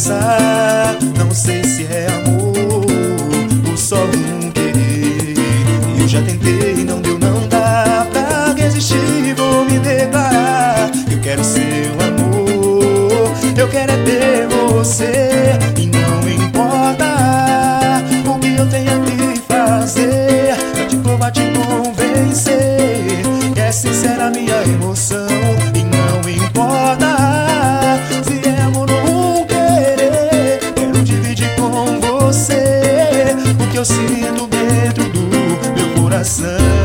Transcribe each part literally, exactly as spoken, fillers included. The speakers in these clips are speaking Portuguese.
começar. Não sei se é amor ou só um querer. Eu já tentei, não deu, não dá pra resistir. Vou me declarar, eu quero seu amor. Eu quero é ter você. E não importa o que eu tenha que fazer pra te provar, te convencer que é sincera a minha emoção. E não importa se é amor ou um querer, quero dividir com você o que eu sinto dentro do meu coração.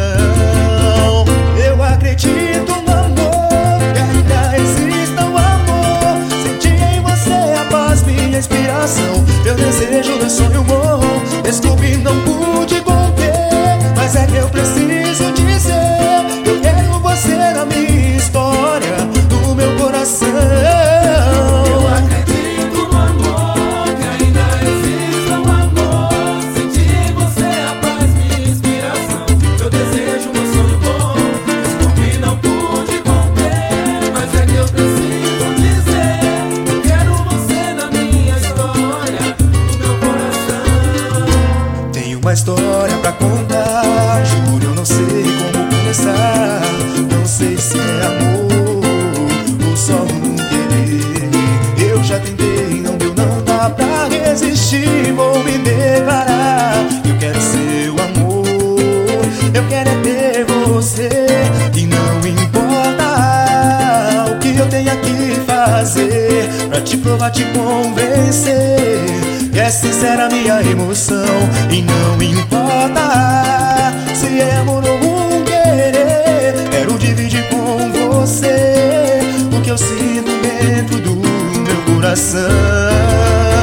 Eu acredito no amor, que ainda exista um amor. Senti em você a paz, minha inspiração. Meu desejo, meu sonho bom. Desculpe, não pude conter, mas é que eu preciso dizer: eu quero você na minha história, no meu coração. Eu acredito no amor, que ainda existe um amor. Senti em você a paz, minha inspiração. Meu desejo, meu sonho bom. Desculpe, não pude conter, mas é que eu preciso dizer: eu quero você na minha história, no meu coração. Tenho uma história pra contar, juro, eu não sei como começar. Não sei se é amor ou só um querer. Eu já tentei, não deu, não dá pra resistir. Vou me declarar, eu quero seu amor. Eu quero é ter você. E não importa o que eu tenha que fazer pra te provar, te convencer que é sincera a minha emoção. E não importa se é amor ou um querer, quero dividir com você o que eu sinto dentro do meu coração.